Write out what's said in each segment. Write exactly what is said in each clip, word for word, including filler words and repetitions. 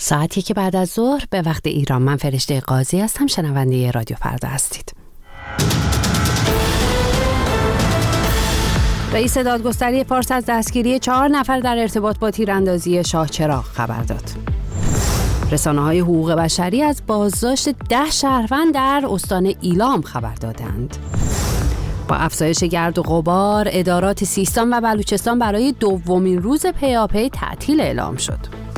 ساعتی که بعد از ظهر به وقت ایران. من فرشته قاضی هستم، شنونده رادیو فردا هستید. رئیس دادگستری فارس از دستگیری چهار نفر در ارتباط با تیراندازی شاهچراغ خبر داد. رسانه‌های حقوق بشری از بازداشت ده شهروند در استان ایلام خبر دادند. با افزایش گرد و غبار، ادارات سیستان و بلوچستان برای دومین روز پیاپی تعطیل اعلام شد.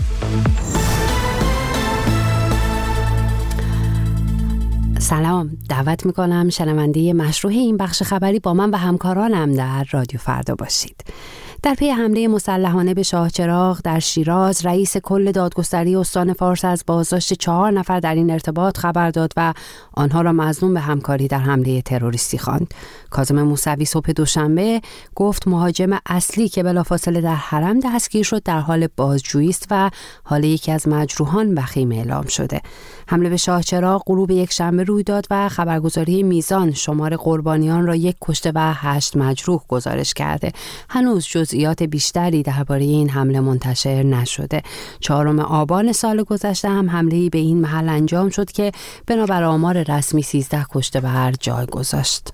سلام، دعوت میکنم شنونده مشروع این بخش خبری با من و همکارانم در رادیو فردا باشید. در پی حمله مسلحانه به شاهچراغ در شیراز، رئیس کل دادگستری استان فارس از بازداشت چهار نفر در این ارتباط خبر داد و آنها را مظنون به همکاری در حمله تروریستی خواند. کاظم موسوی صبح دوشنبه گفت مهاجم اصلی که بلافاصله در حرم دستگیر شد در حال بازجویی است و حال یکی از مجروحان وخیم اعلام شده. حمله به شاهچراغ غروب یک شنبه روی داد و خبرگزاری میزان شمار قربانیان را یک کشته و هشت مجروح گزارش کرده. هنوز جزئیات بیشتری درباره این حمله منتشر نشده. چهارم آبان سال گذشته هم حمله‌ای به این محل انجام شد که بنابر آمار رسمی سیزده کشته بر جای گذاشت.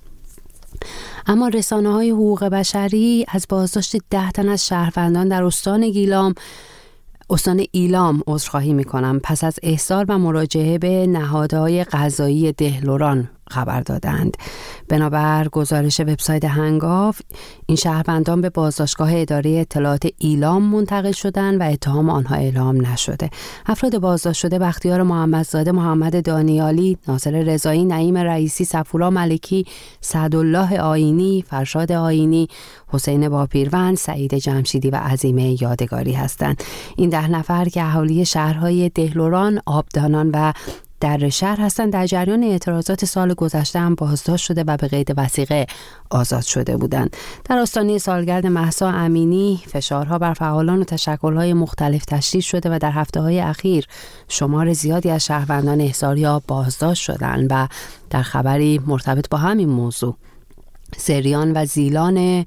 اما رسانه‌های حقوق بشری از بازداشت ده تن از شهروندان در استان گیلام استان ایلام عذرخواهی می‌کنم پس از احضار و مراجعه به نهادهای قضایی دهلوران خبر دادند. بنابر گزارش وبسایت هنگاو، این شهروندان به بازداشتگاه اداره اطلاعات ایلام منتقل شدند و اتهام آنها اعلام نشده. افراد بازداشت شده بختیار محمدزاده، محمد دانیالی، ناصر رضایی، نعیم رئیسی، صفورا ملکی، سعدالله آیینی، فرشاد آیینی، حسین باپیروند، سعید جمشیدی و عظیمه یادگاری هستند. این ده نفر که اهالی شهرهای دهلوران، آبدانان و در شهر هستند در جریان اعتراضات سال گذشته هم بازداشت شده و به قید وثیقه آزاد شده بودند. در آستانه سالگرد مهسا امینی فشارها بر فعالان و تشکل‌های مختلف تشدید شده و در هفته‌های اخیر شمار زیادی از شهروندان احضاریا بازداشت شدند و در خبری مرتبط با همین موضوع، سریان و زیلان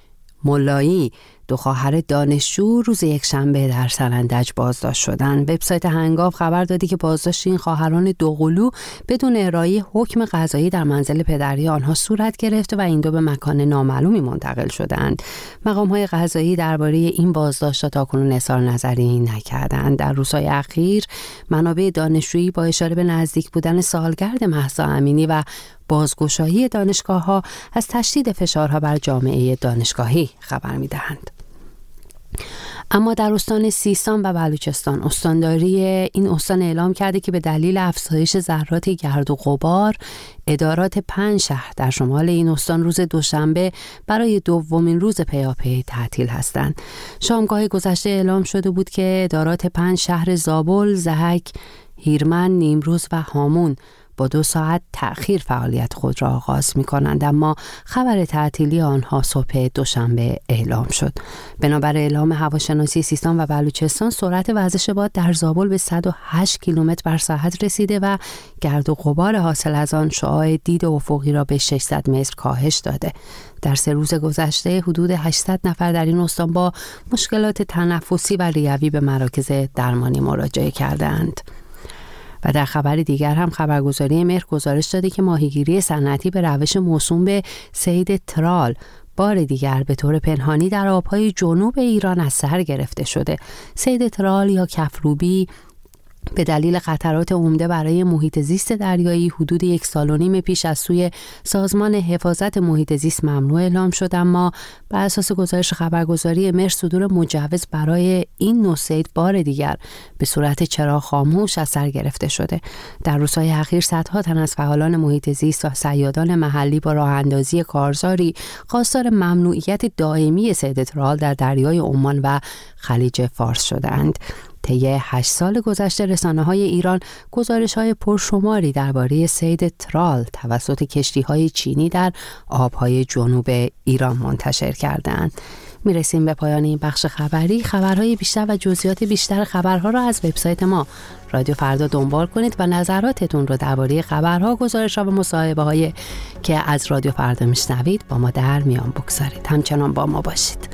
ملایی، دو خواهر دانشجو، روز یک شنبه در سرندج بازداشت شدند. وبسایت هنگاو خبر دادی که بازداشت این خواهران دوقلو بدون ارائه حکم قضایی در منزل پدری آنها صورت گرفته و این دو به مکان نامعلومی منتقل شدند. مقام‌های قضایی درباره این بازداشت تاکنون اظهار نظری نکردند. در روزهای اخیر منابع دانشجویی با اشاره به نزدیک بودن سالگرد مهسا امینی و بازگشایی دانشگاه‌ها از تشدید فشارها بر جامعه دانشگاهی خبر می‌دهند. اما در استان سیستان و بلوچستان، استانداری این استان اعلام کرده که به دلیل افزایش ذرات گرد و غبار، ادارات پنج شهر در شمال این استان روز دوشنبه برای دومین روز پیاپی تعطیل هستند. شامگاه گذشته اعلام شده بود که ادارات پنج شهر زابل، ضحک، هیرمند، نیمروز و هامون با دو ساعت تأخیر فعالیت خود را آغاز می کنند، اما خبر تعطیلی آنها صبح دوشنبه اعلام شد. بنابر اعلام هواشناسی سیستان و بلوچستان، سرعت وزش باد در زابل به صد و هشت کیلومتر بر ساعت رسیده و گرد و غبار حاصل از آن شعاع دید افقی را به ششصد متر کاهش داده. در سه روز گذشته حدود هشتصد نفر در این استان با مشکلات تنفسی و ریوی به مراکز درمانی مراجعه کردند. و در خبر دیگر هم خبرگزاری مهر گزارش داده که ماهیگیری صنعتی به روش موسوم به صید ترال بار دیگر به طور پنهانی در آبهای جنوب ایران از سر گرفته شده. صید ترال یا کفروبی به دلیل خطرات عمده برای محیط زیست دریایی حدود یک سال و نیم پیش از سوی سازمان حفاظت محیط زیست ممنوع اعلام شد، اما بر اساس گزارش خبرگزاری مهر صدور مجوز برای این نوع صید بار دیگر به صورت چراغ خاموش از سر گرفته شده. در روزهای اخیر صدها تن از فعالان محیط زیست و صیادان محلی با راه اندازی کارزاری خواستار ممنوعیت دائمی صید ترال در دریای عمان و خلیج فارس شدند. طی هشت سال گذشته رسانه‌های ایران گزارش‌های پرشماری درباره صید ترال توسط کشتی‌های چینی در آب‌های جنوب ایران منتشر کردند. میرسیم به پایان این بخش خبری. خبرهای بیشتر و جزئیات بیشتر خبرها را از وبسایت ما رادیو فردا دنبال کنید و نظراتتون رو درباره خبرها، گزارش‌ها و مصاحبه‌هایی که از رادیو فردا میشنوید با ما در میان بگذارید. همچنان با ما باشید.